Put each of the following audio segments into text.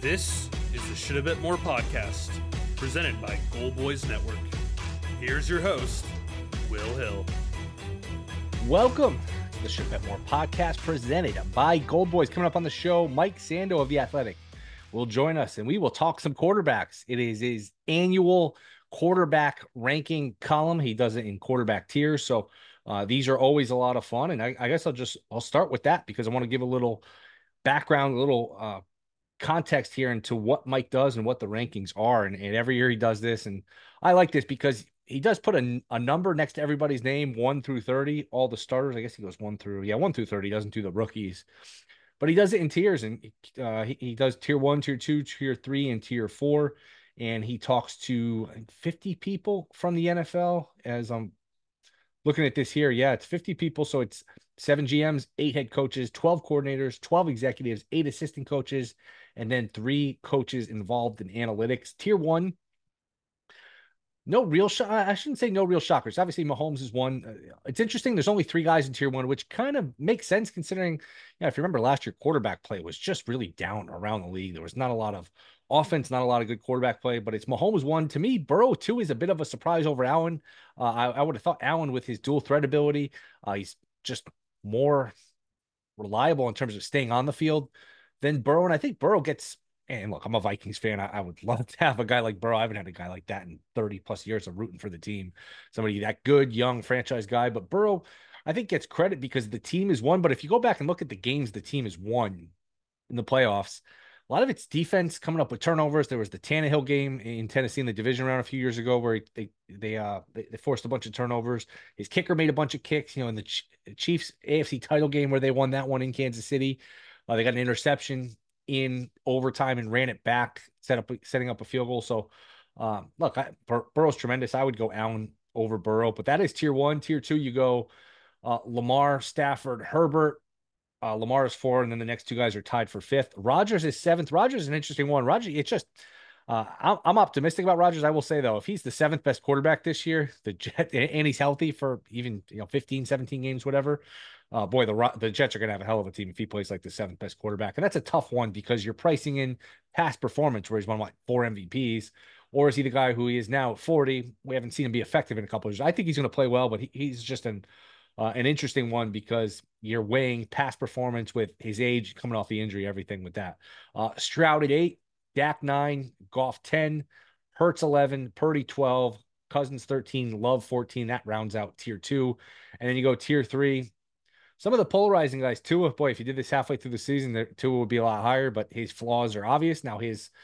This is the Should a Bit More podcast, presented by Goal Boys Network. Here's your host, Will Hill. Welcome to the Should a Bit More podcast, presented by Goal Boys. Coming up on the show, Mike Sando of The Athletic will join us, and we will talk some quarterbacks. It is his annual quarterback ranking column. He does it in quarterback tiers, so these are always a lot of fun. And I guess I'll start with that because I want to give a little background, a little context here into what Mike does and what the rankings are. And every year he does this. And I like this because he does put a number next to everybody's name, 1 through 30, all the starters. I guess he goes 1 through 30. He doesn't do the rookies, but he does it in tiers. And he does tier 1, tier 2, tier 3, and tier 4. And he talks to 50 people from the NFL as I'm looking at this here. Yeah, it's 50 people. So it's 7 GMs, 8 head coaches, 12 coordinators, 12 executives, 8 assistant coaches, and then 3 coaches involved in analytics. Tier 1, no real shot. I shouldn't say no real shockers. Obviously, Mahomes is one. It's interesting. There's only 3 guys in tier 1, which kind of makes sense considering, if you remember last year, quarterback play was just really down around the league. There was not a lot of offense, not a lot of good quarterback play, but it's Mahomes 1. To me, Burrow 2 is a bit of a surprise over Allen. I would have thought Allen with his dual threat ability, he's just more reliable in terms of staying on the field than Burrow. And I think Burrow gets, and look, I'm a Vikings fan. I would love to have a guy like Burrow. I haven't had a guy like that in 30 plus years of rooting for the team. Somebody that good, young franchise guy. But Burrow, I think, gets credit because the team is won. But if you go back and look at the games the team has won in the playoffs, a lot of it's defense coming up with turnovers. There was the Tannehill game in Tennessee in the division round a few years ago where they forced a bunch of turnovers. His kicker made a bunch of kicks. In the Chiefs AFC title game where they won that one in Kansas City, they got an interception in overtime and ran it back, setting up a field goal. So, look, Burrow's tremendous. I would go Allen over Burrow, but that is tier 1. Tier 2, you go Lamar, Stafford, Herbert. Lamar is 4, and then the next 2 guys are tied for 5th. Rodgers is 7th. Rodgers is an interesting one. It's just I'm optimistic about Rodgers. I will say, though, if he's the 7th best quarterback this year, and he's healthy for even 15, 17 games, whatever, boy, the Jets are going to have a hell of a team if he plays like the 7th best quarterback. And that's a tough one because you're pricing in past performance where he's won, 4 MVPs. Or is he the guy who he is now at 40? We haven't seen him be effective in a couple of years. I think he's going to play well, but he's just an interesting one because you're weighing past performance with his age, coming off the injury, everything with that. Stroud at 8, Dak 9, Goff 10, Hurts 11, Purdy 12, Cousins 13, Love 14. That rounds out tier 2. And then you go tier 3. Some of the polarizing guys, Tua, boy, if you did this halfway through the season, Tua would be a lot higher, but his flaws are obvious. Now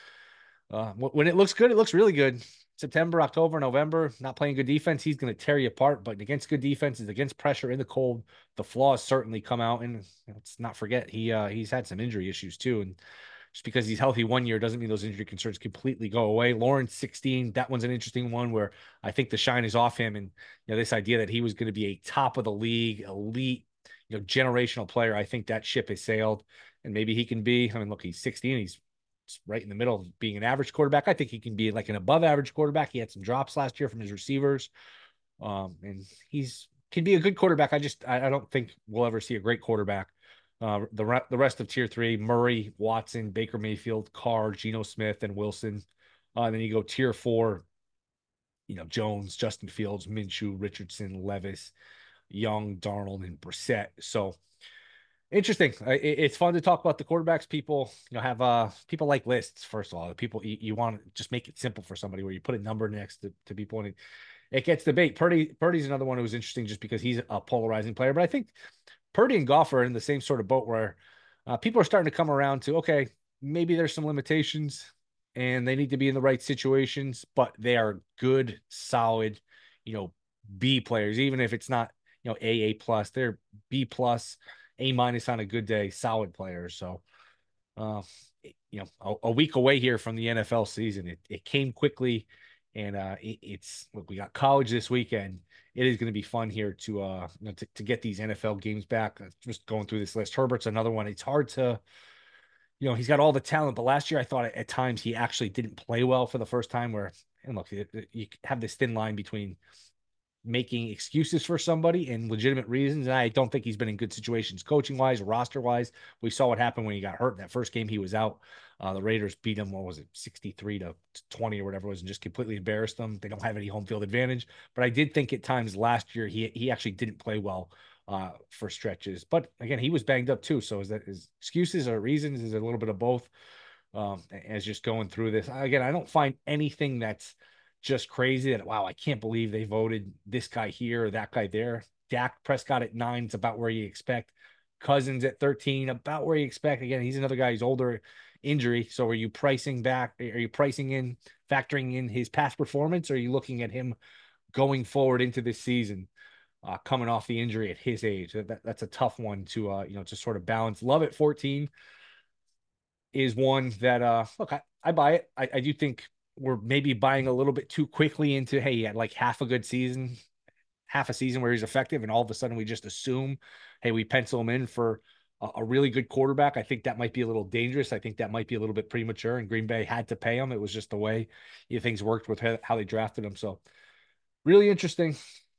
when it looks good, it looks really good. September, October, November, not playing good defense, he's going to tear you apart. But against good defenses, against pressure in the cold, the flaws certainly come out. And let's not forget, he's had some injury issues too. And just because he's healthy one year doesn't mean those injury concerns completely go away. Lawrence 16, that one's an interesting one where I think the shine is off him. And this idea that he was going to be a top of the league, elite, generational player, I think that ship has sailed. And maybe he can be. Look, he's 16. He's right in the middle of being an average quarterback. I think he can be like an above average quarterback. He had some drops last year from his receivers. And can be a good quarterback. I don't think we'll ever see a great quarterback. The rest of tier 3, Murray, Watson, Baker Mayfield, Carr, Geno Smith, and Wilson. Then you go tier 4, Jones, Justin Fields, Minshew, Richardson, Levis, Young, Darnold, and Brissett. So interesting. It's fun to talk about the quarterbacks. People, have people like lists. First of all, the people you want to just make it simple for somebody where you put a number next to people and it gets debate. Purdy's another one who was interesting just because he's a polarizing player. But I think Purdy and Goff are in the same sort of boat where people are starting to come around to, okay, maybe there's some limitations and they need to be in the right situations, but they are good, solid, B players, even if it's not, AA plus, they're B plus, A minus on a good day, solid players. So, a week away here from the NFL season. It came quickly, and look, we got college this weekend. It is going to be fun here to get these NFL games back. Just going through this list, Herbert's another one. It's hard to, he's got all the talent, but last year I thought at times he actually didn't play well for the first time. And look, you have this thin line between making excuses for somebody and legitimate reasons. And I don't think he's been in good situations coaching wise, roster wise. We saw what happened when he got hurt in that first game he was out. The Raiders beat him, what was it, 63-20 or whatever it was, and just completely embarrassed them. They don't have any home field advantage. But I did think at times last year he actually didn't play well for stretches. But again, he was banged up too. So is that his excuses or reasons? Is it a little bit of both? As just going through this. Again, I don't find anything that's just crazy that, wow, I can't believe they voted this guy here or that guy there. Dak Prescott at 9 is about where you expect. Cousins at 13, about where you expect. Again, he's another guy who's older, injury. So are you pricing back? Are you pricing in, factoring in his past performance? Or are you looking at him going forward into this season, coming off the injury at his age? That's a tough one to, to sort of balance. Love at 14 is one that, look, I buy it. I do think we're maybe buying a little bit too quickly into, hey, he had like half a good season, half a season where he's effective, and all of a sudden we just assume, hey, we pencil him in for a really good quarterback. I think that might be a little dangerous. I think that might be a little bit premature, and Green Bay had to pay him. It was just the way things worked with how they drafted him. So really interesting,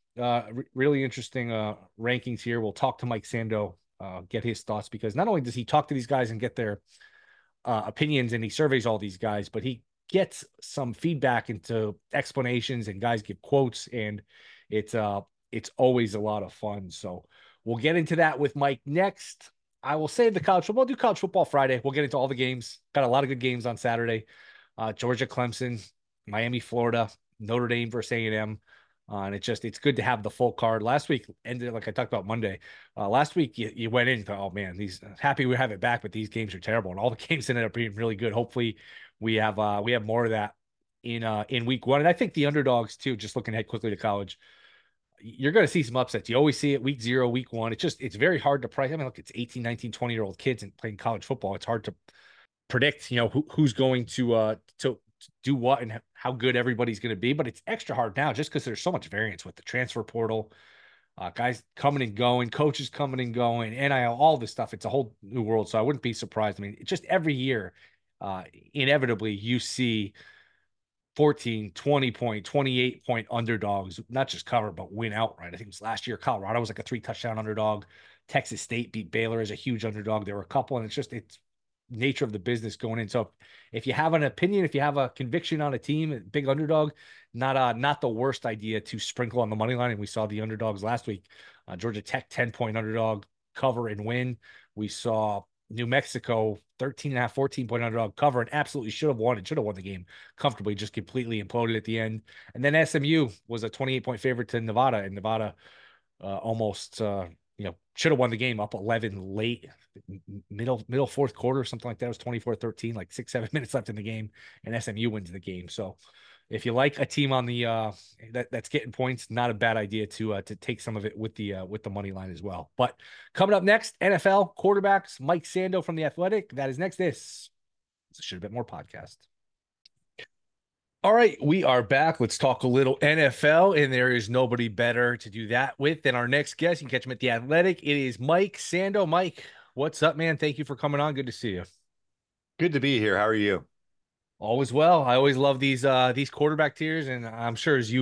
really interesting rankings here. We'll talk to Mike Sando, get his thoughts, because not only does he talk to these guys and get their opinions and he surveys all these guys, but he gets some feedback into explanations and guys give quotes, and it's always a lot of fun. So we'll get into that with Mike next. I will save the college football. We'll do college football Friday. We'll get into all the games. Got a lot of good games on Saturday. Georgia, Clemson, Miami, Florida, Notre Dame versus A&M. And it's good to have the full card. Last week ended like I talked about Monday. Last week you went in and thought, oh man, these happy we have it back, but these games are terrible, and all the games ended up being really good. Hopefully we have more of that in week one. And I think the underdogs too, just looking ahead quickly to college, you're going to see some upsets. You always see it week 0, week 1. It's very hard to price. I mean, look, it's 18, 19, 20-year-old kids and playing college football. It's hard to predict, who's going to do what and how good everybody's going to be. But it's extra hard now just because there's so much variance with the transfer portal, guys coming and going, coaches coming and going, NIL, all this stuff. It's a whole new world. So I wouldn't be surprised. I mean, just every year, inevitably you see 14, 20 point, 28 point underdogs, not just cover, but win outright. I think it was last year. Colorado was like a 3-touchdown underdog. Texas State beat Baylor as a huge underdog. There were a couple, and it's nature of the business going in. So if you have an opinion, if you have a conviction on a team, big underdog, not the worst idea to sprinkle on the money line. And we saw the underdogs last week. Georgia Tech 10-point underdog, cover and win. We saw New Mexico 13.5, 14-point underdog, cover, and absolutely should have won the game comfortably, just completely imploded at the end. And then SMU was a 28-point favorite to Nevada, and Nevada almost should have won the game, up 11 late, middle fourth quarter, something like that. It was 24-13, like 6-7 minutes left in the game, and SMU wins the game. So if you like a team on the that's getting points, not a bad idea to take some of it with the money line as well. But coming up next, NFL quarterbacks, Mike Sando from The Athletic. That is next. This should have been more podcast. All right, we are back. Let's talk a little NFL, and there is nobody better to do that with than our next guest. You can catch him at The Athletic. It is Mike Sando. Mike, what's up, man? Thank you for coming on. Good to see you. Good to be here. How are you? Always well. I always love these quarterback tiers, and I'm sure as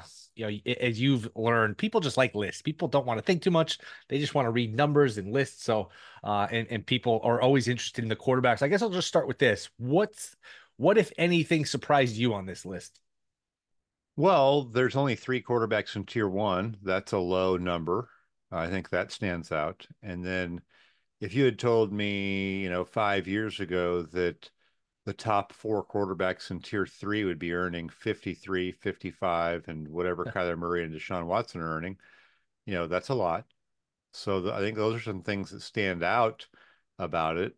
you've learned, people just like lists. People don't want to think too much. They just want to read numbers and lists. So and people are always interested in the quarterbacks. I guess I'll just start with this. What, if anything, surprised you on this list? Well, there's only 3 quarterbacks in tier 1. That's a low number. I think that stands out. And then if you had told me, 5 years ago that the top 4 quarterbacks in tier 3 would be earning 53, 55, and whatever Kyler Murray and Deshaun Watson are earning, that's a lot. So I think those are some things that stand out about it.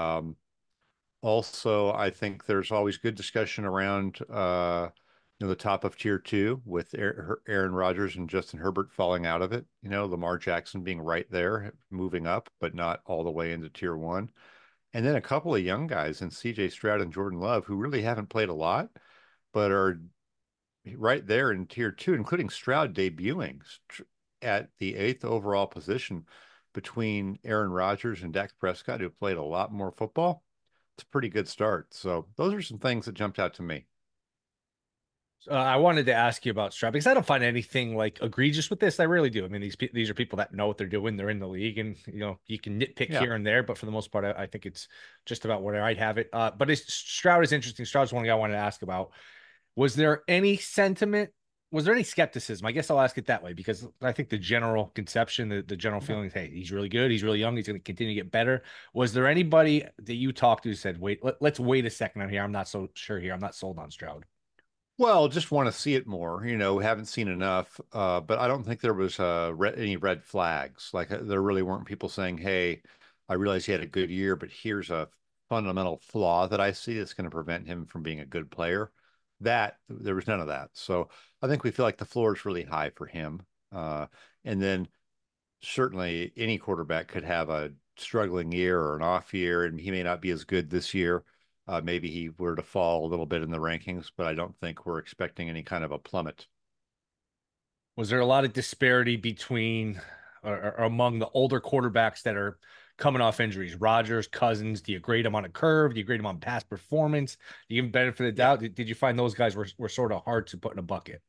Also, I think there's always good discussion around the top of tier 2 with Aaron Rodgers and Justin Herbert falling out of it. Lamar Jackson being right there, moving up, but not all the way into tier 1. And then a couple of young guys in CJ Stroud and Jordan Love who really haven't played a lot, but are right there in tier 2, including Stroud debuting at the 8th overall position between Aaron Rodgers and Dak Prescott, who played a lot more football. It's a pretty good start. So those are some things that jumped out to me. I wanted to ask you about Stroud because I don't find anything like egregious with this. I really do. I mean, these are people that know what they're doing. They're in the league, and you can nitpick Yeah. here and there, but for the most part, I think it's just about where I'd have it. But Stroud is interesting. Stroud's one guy I wanted to ask about. Was there any sentiment? Was there any skepticism? I guess I'll ask it that way because I think the general conception, the general Yeah. feeling is, hey, he's really good. He's really young. He's going to continue to get better. Was there anybody that you talked to who said, wait, let's wait a second on here. I'm not so sure here. I'm not sold on Stroud. Well, just want to see it more. Haven't seen enough. But I don't think there was any red flags. Like there really weren't people saying, "Hey, I realize he had a good year, but here's a fundamental flaw that I see that's going to prevent him from being a good player." That there was none of that. So I think we feel like the floor is really high for him. And then certainly any quarterback could have a struggling year or an off year, and he may not be as good this year. Maybe he were to fall a little bit in the rankings, but I don't think we're expecting any kind of a plummet. Was there a lot of disparity between or among the older quarterbacks that are coming off injuries? Rodgers, Cousins, do you grade them on a curve? Do you grade them on past performance? Do you give them benefit of the Yeah. doubt? Did you find those guys were sort of hard to put in a bucket?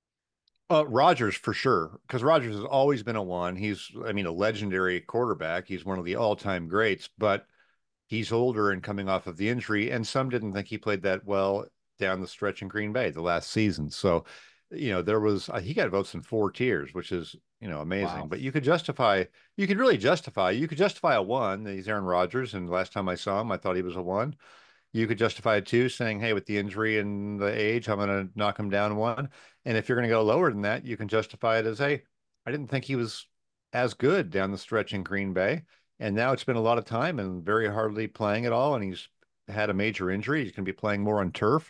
Rodgers for sure, because Rodgers has always been a one. I mean, a legendary quarterback. He's one of the all-time greats, but he's older and coming off of the injury, and some didn't think he played that well down the stretch in Green Bay the last season. So, there was he got votes in four tiers, which is amazing. Wow. But you could justify a one. He's Aaron Rodgers, and last time I saw him, I thought he was a one. You could justify it too, saying, hey, with the injury and the age, I'm going to knock him down one. And if you're going to go lower than that, you can justify it as, hey, I didn't think he was as good down the stretch in Green Bay. And now it's been a lot of time and very hardly playing at all. And he's had a major injury. He's going to be playing more on turf.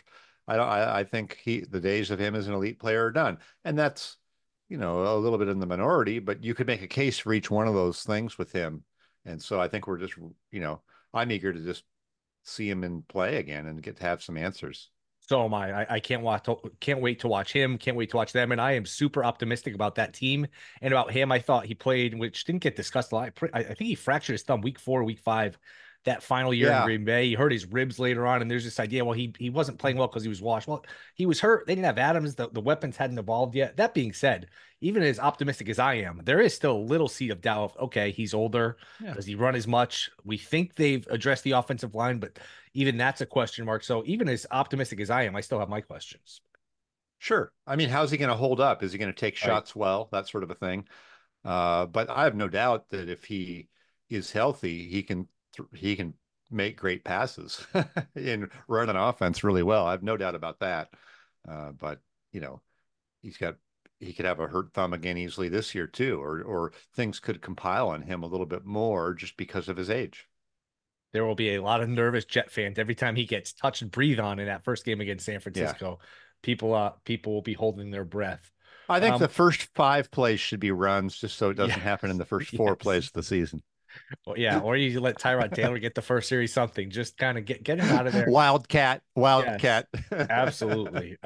I think the days of him as an elite player are done. And that's, a little bit in the minority, but you could make a case for each one of those things with him. And so I think we're just, I'm eager to just see him in play again and get to have some answers. So am I. I can't wait to watch him. Can't wait to watch them. And I am super optimistic about that team and about him. I thought he played, which didn't get discussed a lot. I think he fractured his thumb week 4, week 5, that final year in Yeah, Green Bay. He hurt his ribs later on, and there's this idea, well, he wasn't playing well because he was washed. Well, he was hurt. They didn't have Adams. The weapons hadn't evolved yet. That being said, even as optimistic as I am, there is still a little seed of doubt of, okay, he's older. yeah, Does he run as much? We think they've addressed the offensive line, but even that's a question mark. So even as optimistic as I am, I still have my questions. sure. I mean, how's he going to hold up? Is he going to take Right. shots well? That sort of a thing. But I have no doubt that if he is healthy, he can make great passes and run an offense really well. I have no doubt about that. But you know, he's got he could have a hurt thumb again easily this year too, or things could compile on him a little bit more just because of his age. There will be a lot of nervous Jet fans every time he gets touch and breathe on in that first game against San Yeah. Francisco. People will be holding their breath. I think Um, the first five plays should be runs just so it yeah, doesn't happen in the first four yes. plays of the season. Well, yeah, or you let Tyrod Taylor get the first series, something. Just kind of get him out of there. Wildcat, Yes, wildcat. absolutely.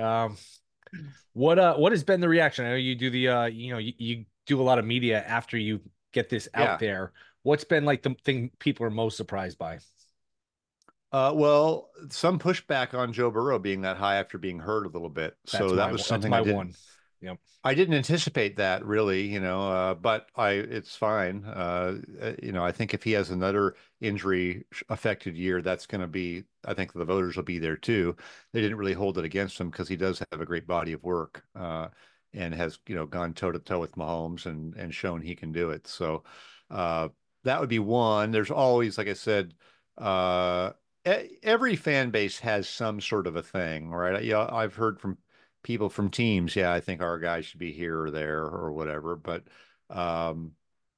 What has been the reaction? I know you do the you do a lot of media after you get this out Yeah. there. What's been like the thing people are most surprised by? Well, some pushback on Joe Burrow being that high after being hurt a little bit. So that was That's something my one. Yep. I didn't anticipate that really, but it's fine. I think if he has another injury affected year, that's going to be, I think the voters will be there too. They didn't really hold it against him because he does have a great body of work, and has, gone toe to toe with Mahomes and shown he can do it. So, uh, that would be one. There's always, like I said, uh, every fan base has some sort of a thing, right? Yeah, I've heard from people from teams, yeah, I think our guy should be here or there or whatever. But um,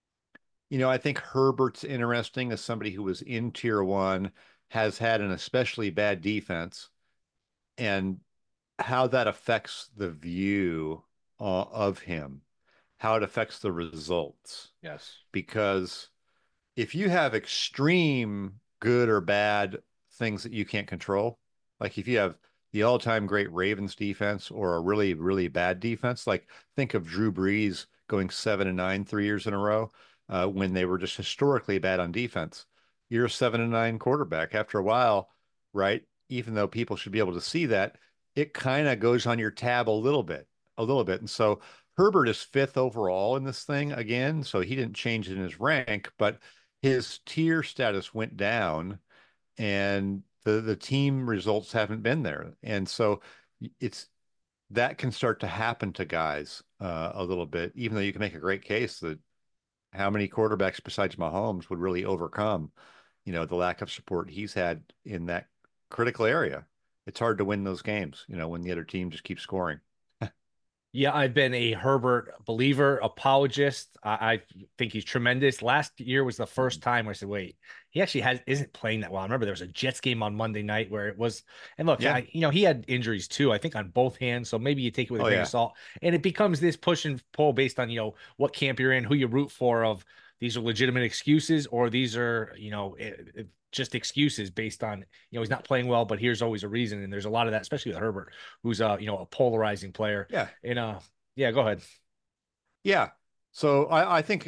I think Herbert's interesting as somebody who was in tier one, has had an especially bad defense, and how that affects the view of him, how it affects the results. Yes. Because if you have extreme good or bad things that you can't control, like if you have the all-time great Ravens defense or a really, really bad defense, like think of Drew Brees going 7-9 3 years in a row, when they were just historically bad on defense. You're a 7-9 quarterback after a while, right? Even though people should be able to see that, it kind of goes on your tab a little bit. And so Herbert is fifth overall in this thing again. So he didn't change in his rank, but his tier status went down and the team results haven't been there. And so it's that can start to happen to guys a little bit, even though you can make a great case that how many quarterbacks besides Mahomes would really overcome, the lack of support he's had in that critical area. It's hard to win those games, when the other team just keeps scoring. Yeah, I've been a Herbert believer, apologist. I think he's tremendous. Last year was the first time where I said, "Wait, he actually isn't playing that well." I remember there was a Jets game on Monday night where it was, and look, Yeah. he had injuries too. I think on both hands, so maybe you take it with a Oh grain of yeah. salt. And it becomes this push and pull based on what camp you're in, who you root for. Of these are legitimate excuses, or these are just excuses based on he's not playing well, but here's always a reason. And there's a lot of that, especially with Herbert, who's a polarizing player. Yeah. And yeah, go ahead. Yeah. So I think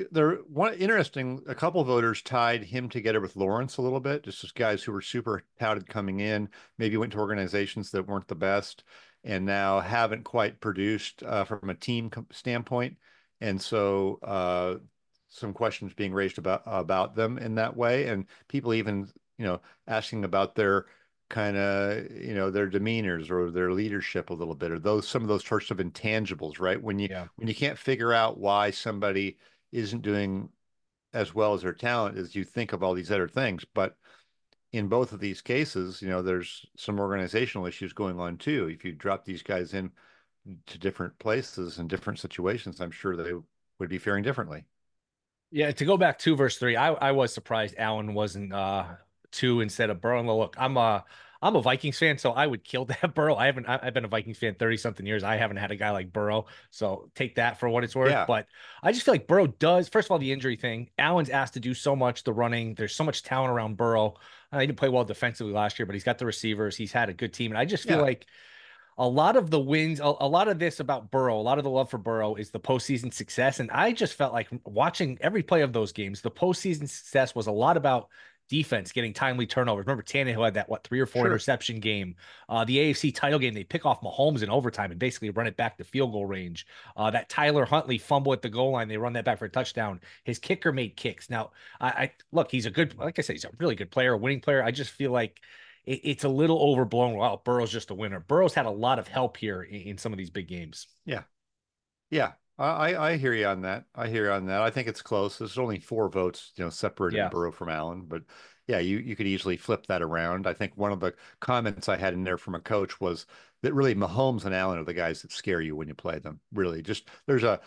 a couple of voters tied him together with Lawrence a little bit, just as guys who were super touted coming in, maybe went to organizations that weren't the best and now haven't quite produced from a team standpoint. And so some questions being raised about them in that way. And people even, asking about their kind of their demeanors or their leadership a little bit, or some of those sorts of intangibles, right? Yeah. When you can't figure out why somebody isn't doing as well as their talent, as you think of all these other things. But in both of these cases, there's some organizational issues going on too. If you drop these guys in to different places and different situations, I'm sure they would be faring differently. Yeah, to go back to verse 3, I was surprised Allen wasn't two instead of Burrow. And look, I'm a Vikings fan, so I would kill to have Burrow. I've been a Vikings fan 30 something years. I haven't had a guy like Burrow, so take that for what it's worth. Yeah. But I just feel like Burrow does, first of all, the injury thing. Allen's asked to do so much, the running. There's so much talent around Burrow. He didn't play well defensively last year, but he's got the receivers. He's had a good team, and I just feel Yeah. like a lot of the wins, a lot of this about Burrow, a lot of the love for Burrow is the postseason success. And I just felt like watching every play of those games, the postseason success was a lot about defense getting timely turnovers. Remember Tannehill had that, 3 or 4 Sure. interception game. The AFC title game, they pick off Mahomes in overtime and basically run it back to field goal range. That Tyler Huntley fumble at the goal line, they run that back for a touchdown. His kicker made kicks. Now, I look, he's a good, like I said, he's a really good player, a winning player. I just feel like it's a little overblown. Wow, Burrow's just a winner. Burrow's had a lot of help here in some of these big games. Yeah. Yeah. I hear you on that. I hear you on that. I think it's close. There's only 4 votes, separating Yeah. Burrow from Allen, but yeah, you could easily flip that around. I think one of the comments I had in there from a coach was that really Mahomes and Allen are the guys that scare you when you play them. Really, just there's a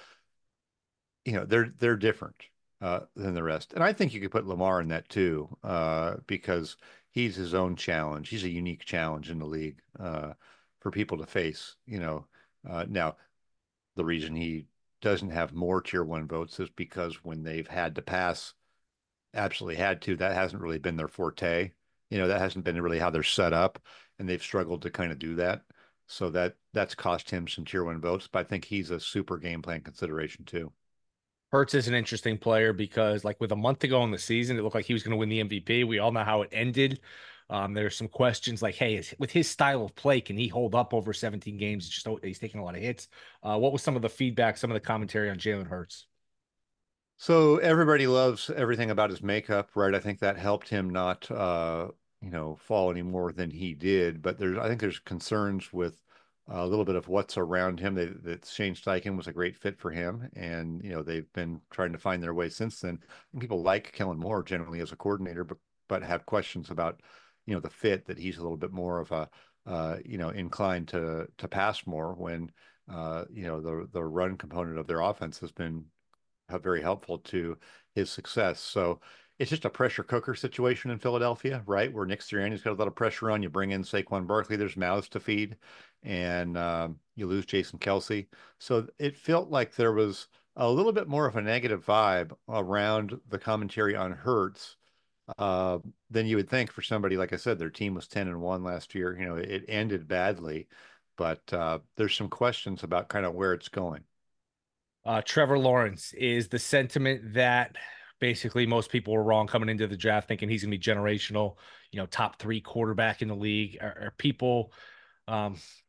they're different than the rest, and I think you could put Lamar in that too, because he's his own challenge. He's a unique challenge in the league for people to face. Now the reason he doesn't have more tier one votes is because when they've had to pass, absolutely had to, that hasn't really been their forte. That hasn't been really how they're set up, and they've struggled to kind of do that. So that's cost him some tier one votes, but I think he's a super game plan consideration too. Hurts is an interesting player because, like, with a month to go in the season, it looked like he was going to win the MVP. We all know how it ended. There's some questions like, hey, with his style of play, can he hold up over 17 games? It's just he's taking a lot of hits. What was some of the feedback, some of the commentary on Jalen Hurts? So everybody loves everything about his makeup, right? I think that helped him not, fall any more than he did. But I think there's concerns with a little bit of what's around him. That Shane Steichen was a great fit for him, and they've been trying to find their way since then. And people like Kellen Moore generally as a coordinator, but have questions about, the fit that he's a little bit more of a, inclined to pass more when, the run component of their offense has been very helpful to his success. So it's just a pressure cooker situation in Philadelphia, right? Where Nick Sirianni's got a lot of pressure on. You bring in Saquon Barkley, there's mouths to feed, and you lose Jason Kelsey. So it felt like there was a little bit more of a negative vibe around the commentary on Hurts than you would think for somebody. Like I said, their team was 10-1 last year. It ended badly, but there's some questions about kind of where it's going. Trevor Lawrence is the sentiment that basically most people were wrong coming into the draft, thinking he's going to be generational, top 3 quarterback in the league. Are people, um,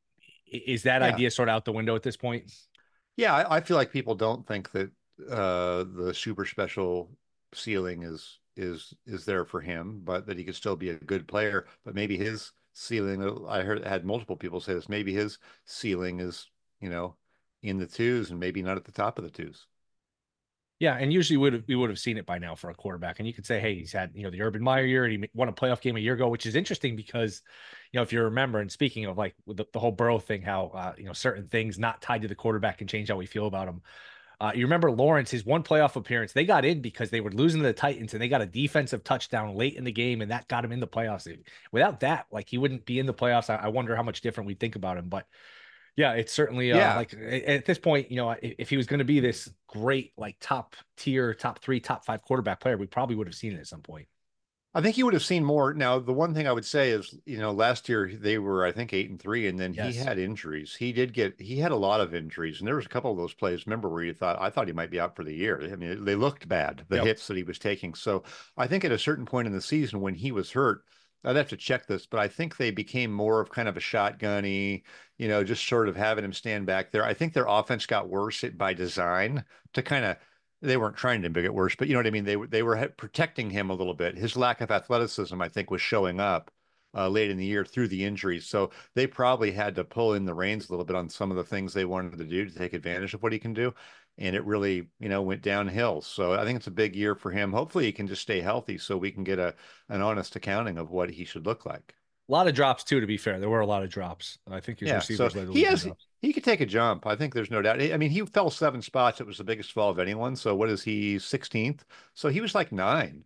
Is that Yeah. idea sort of out the window at this point? Yeah, I feel like people don't think that the super special ceiling is there for him, but that he could still be a good player. But maybe his ceiling, I had multiple people say this, maybe his ceiling is, you know, in the twos and maybe not at the top of the twos. Yeah, and usually we would have seen it by now for a quarterback. And you could say, hey, he's had the Urban Meyer year, and he won a playoff game a year ago, which is interesting because if you remember, and speaking of like with the whole Burrow thing, how certain things not tied to the quarterback can change how we feel about him. You remember Lawrence, his one playoff appearance, they got in because they were losing to the Titans, and they got a defensive touchdown late in the game, and that got him in the playoffs. Without that, like he wouldn't be in the playoffs. I wonder how much different we think about him, but. Yeah, it's certainly Yeah, like at this point, if he was going to be this great, like top tier, top 3, top 5 quarterback player, we probably would have seen it at some point. I think he would have seen more. Now, the one thing I would say is, last year they were, I think, 8-3, and then he Yes. had injuries. He had a lot of injuries, and there was a couple of those plays. Remember where I thought he might be out for the year. I mean, they looked bad, the Yep. hits that he was taking. So I think at a certain point in the season when he was hurt, I'd have to check this, but I think they became more of kind of a shotgunny, just sort of having him stand back there. I think their offense got worse by design to kind of they weren't trying to make it worse, but you know what I mean? They were protecting him a little bit. His lack of athleticism, I think, was showing up late in the year through the injuries. So they probably had to pull in the reins a little bit on some of the things they wanted to do to take advantage of what he can do. And it really, went downhill. So I think it's a big year for him. Hopefully he can just stay healthy so we can get an honest accounting of what he should look like. A lot of drops too, to be fair. There were a lot of drops. I think his Yeah, so receivers led the league in drops. he could take a jump. I think there's no doubt. I mean, he fell 7 spots. It was the biggest fall of anyone. So what is he, 16th? So he was like 9.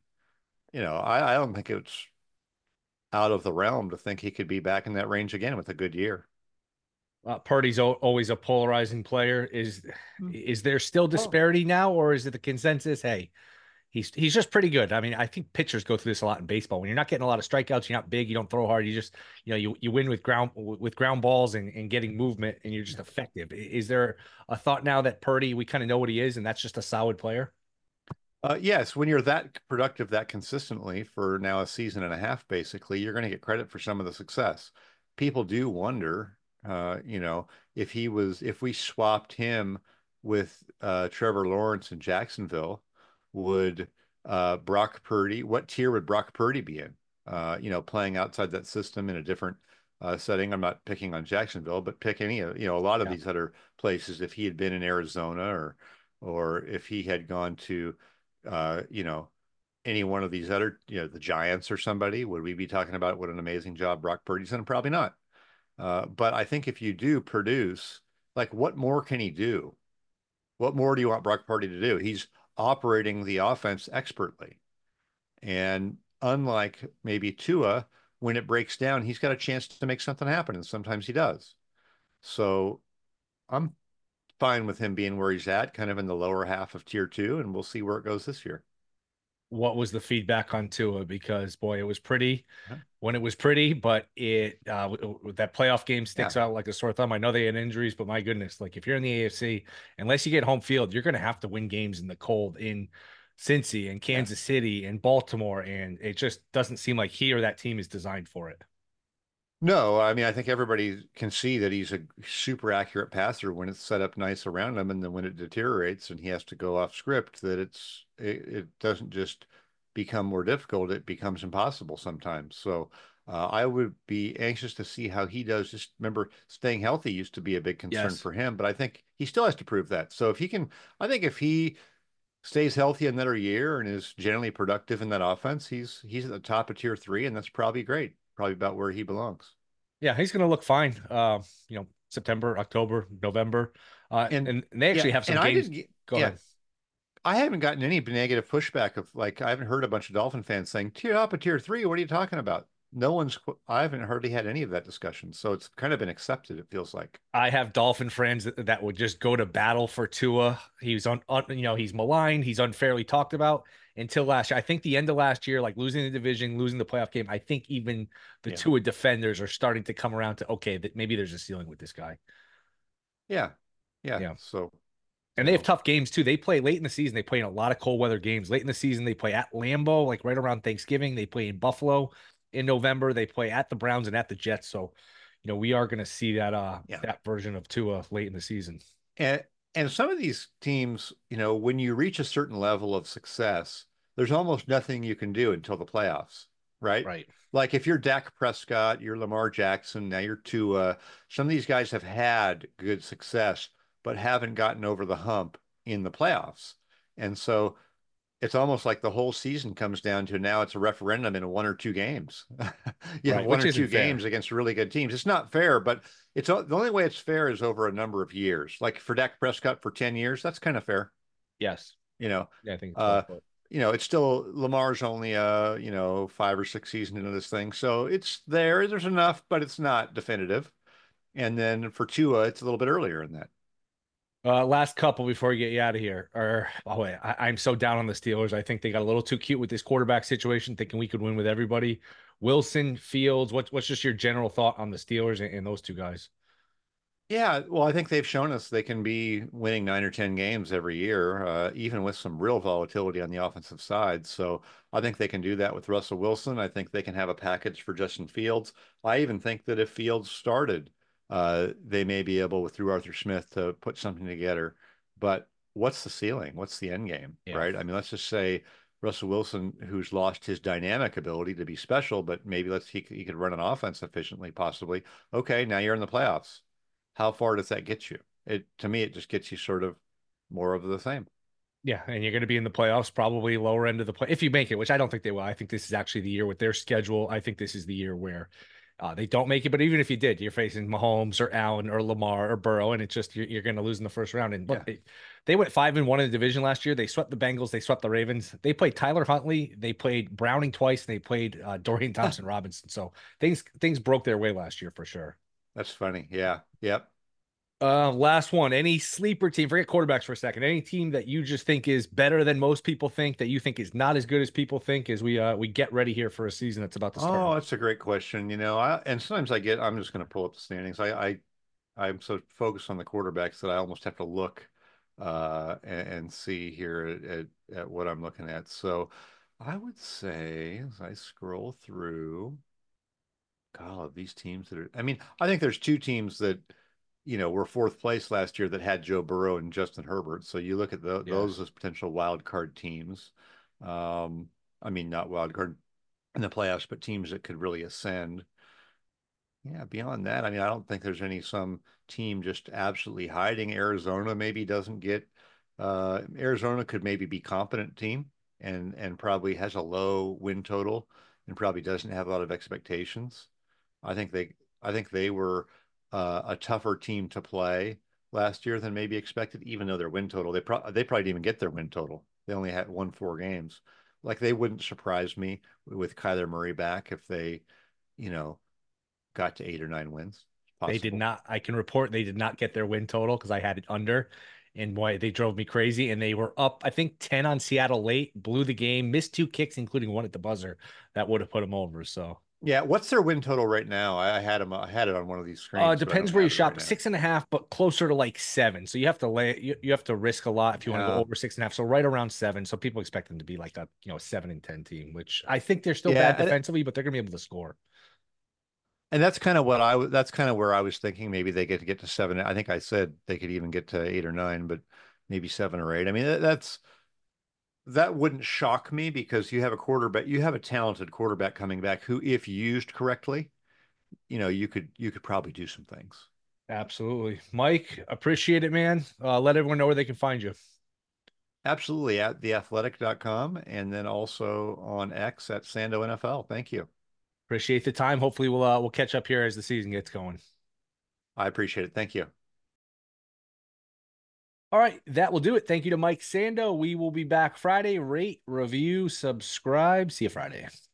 I don't think it's out of the realm to think he could be back in that range again with a good year. Purdy's always a polarizing player. Is there still Oh, disparity now, or is it the consensus? Hey, he's just pretty good. I mean, I think pitchers go through this a lot in baseball. When you're not getting a lot of strikeouts, you're not big, you don't throw hard. You just, you win with ground balls and getting movement, and you're just effective. Is there a thought now that Purdy, we kind of know what he is, and that's just a solid player? yes, when you're that productive that consistently for now a season and a half, basically, you're going to get credit for some of the success. People do wonder, if we swapped him with Trevor Lawrence in Jacksonville, would Brock Purdy, what tier would Brock Purdy be in? Playing outside that system in a different setting. I'm not picking on Jacksonville, but pick any, a lot of Yeah. these other places. If he had been in Arizona or if he had gone to uh, you know, any one of these other, the Giants or somebody, would we be talking about what an amazing job Brock Purdy's done? Probably not. But I think if you do produce, like, what more can he do? What more do you want Brock Purdy to do? He's operating the offense expertly. And unlike maybe Tua, when it breaks down, he's got a chance to make something happen. And sometimes he does. So I'm fine with him being where he's at, kind of in the lower half of tier 2, and we'll see where it goes this year. What was the feedback on Tua? Because boy, it was pretty Yeah. when it was pretty, but that playoff game Yeah. sticks out like a sore thumb. I know they had injuries, but my goodness, like if you're in the AFC, unless you get home field, you're going to have to win games in the cold in Cincy and Yeah. Kansas City and Baltimore, and it just doesn't seem like he or that team is designed for it. No, I mean, I think everybody can see that he's a super accurate passer when it's set up nice around him, and then when it deteriorates and he has to go off script, that it doesn't just become more difficult; it becomes impossible sometimes. So I would be anxious to see how he does. Just remember, staying healthy used to be a big concern Yes. for him, but I think he still has to prove that. So if he can, I think if he stays healthy another year and is generally productive in that offense, he's at the top of tier 3, and that's probably great. Probably about where he belongs. Yeah, he's going to look fine. September, October, November, And and they yeah, actually have some and I games. didn't get, Go yeah, ahead. I haven't gotten any negative pushback of, like, I haven't heard a bunch of Dolphin fans saying tier up a tier 3. What are you talking about? No one's, I haven't hardly had any of that discussion. So it's kind of been accepted, it feels like. I have Dolphin friends that would just go to battle for Tua. He's he's maligned, he's unfairly talked about until last year. I think the end of last year, like losing the division, losing the playoff game, I think even the Yeah. Tua defenders are starting to come around to, okay, that maybe there's a ceiling with this guy. Yeah. Yeah. Yeah. So, And they have tough games too. They play late in the season. They play in a lot of cold weather games. Late in the season, they play at Lambeau, like right around Thanksgiving. They play in Buffalo in November. They play at the Browns and at the Jets. So, we are going to see that Yeah. that version of Tua late in the season. And some of these teams, when you reach a certain level of success, there's almost nothing you can do until the playoffs, right? Right. Like if you're Dak Prescott, you're Lamar Jackson, now you're Tua. Some of these guys have had good success, but haven't gotten over the hump in the playoffs. And so it's almost like the whole season comes down to now it's a referendum in one or two games. You have Right. one Which or isn't two fair. games against really good teams. It's not fair, but it's the only way it's fair is over a number of years. Like for Dak Prescott for 10 years, that's kind of fair. Yes. You know, Yeah, I think it's well uh, put. it's still Lamar's only 5 or 6 seasons into this thing. So it's there. There's enough, but it's not definitive. And then for Tua, it's a little bit earlier in that. Last couple before we get you out of here. Wait, I'm so down on the Steelers. I think they got a little too cute with this quarterback situation, thinking we could win with everybody. Wilson, Fields, what's just your general thought on the Steelers and those two guys? Yeah, well, I think they've shown us they can be winning 9 or 10 games every year, even with some real volatility on the offensive side. So I think they can do that with Russell Wilson. I think they can have a package for Justin Fields. I even think that if Fields started, they may be able, through Arthur Smith, to put something together. But what's the ceiling? What's the end game, Yeah. right? I mean, let's just say Russell Wilson, who's lost his dynamic ability to be special, but maybe he could run an offense efficiently, possibly. Okay, now you're in the playoffs. How far does that get you? To me, it just gets you sort of more of the same. Yeah, and you're going to be in the playoffs, probably lower end of the play if you make it, which I don't think they will. I think this is actually the year with their schedule. I think this is the year where they don't make it. But even if you did, you're facing Mahomes or Allen or Lamar or Burrow, and it's just you're going to lose in the first round. And Yeah. look, they went 5-1 in the division last year. They swept the Bengals. They swept the Ravens. They played Tyler Huntley. They played Browning twice, and they played Dorian Thompson Robinson. So things broke their way last year for sure. That's funny. Yeah. Yep. Last one. Any sleeper team, forget quarterbacks for a second. Any team that you just think is better than most people think, that you think is not as good as people think, as we get ready here for a season that's about to start? Oh, that's a great question. And sometimes I'm just going to pull up the standings. I'm so focused on the quarterbacks that I almost have to look and see here at what I'm looking at. So I would say as I scroll through, God, these teams I mean, I think there's two teams that were fourth place last year that had Joe Burrow and Justin Herbert. So you look at Yeah. those as potential wild card teams. Um, I mean, not wild card in the playoffs, but teams that could really ascend. Yeah, beyond that, I mean, I don't think there's some team just absolutely hiding. Arizona maybe doesn't get. Arizona could maybe be competent team and probably has a low win total and probably doesn't have a lot of expectations. I think they I think they were a tougher team to play last year than maybe expected, even though their win total they probably didn't even get their win total. They only had won 4 games. Like they wouldn't surprise me with Kyler Murray back if they, you know, got to 8 or 9 wins. It's They did possible. not. I can report they did not get their win total because I had it under, and boy, they drove me crazy. And they were up, I think, 10 on Seattle late, blew the game, missed 2 kicks, including one at the buzzer that would have put them over. So, Yeah, what's their win total right now? I had it on one of these screens, but I depends don't where you have it right shop. now. 6.5, but closer to like 7. So you have to you have to risk a lot if you want to go Yeah, over 6.5. So right around 7. So people expect them to be like a 7-10 team, which I think they're still yeah, bad defensively, but they're gonna be able to score. and that's kind of where I was thinking maybe they get to 7. I think I said they could even get to 8 or 9, but maybe 7 or 8. I mean, that wouldn't shock me because you have a talented quarterback coming back who, if used correctly, you could probably do some things. Absolutely, Mike. Appreciate it, man. Let everyone know where they can find you. Absolutely, at theathletic.com and then also on X at Sando NFL. Thank you. Appreciate the time. Hopefully, we'll catch up here as the season gets going. I appreciate it. Thank you. All right, that will do it. Thank you to Mike Sando. We will be back Friday. Rate, review, subscribe. See you Friday.